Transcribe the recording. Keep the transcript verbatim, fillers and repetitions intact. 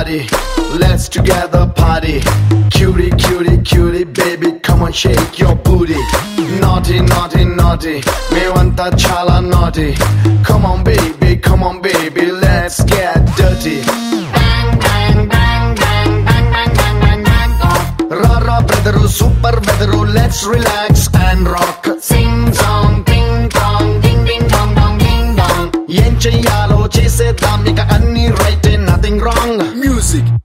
party. Let's together party. Cutie, cutie, cutie, baby, come on, shake your booty. Naughty, naughty, naughty, mevanta chala naughty. Come on, baby, come on, baby, let's get dirty. Bang, bang, bang, bang, bang, bang, bang, bang, bang, oh. Rara, brother, super weather, let's relax and rock. Sing song, ding dong, ding ding dong dong, ding dong. Em cheyalo, chese dam, ika anni right, nothing wrong. Music.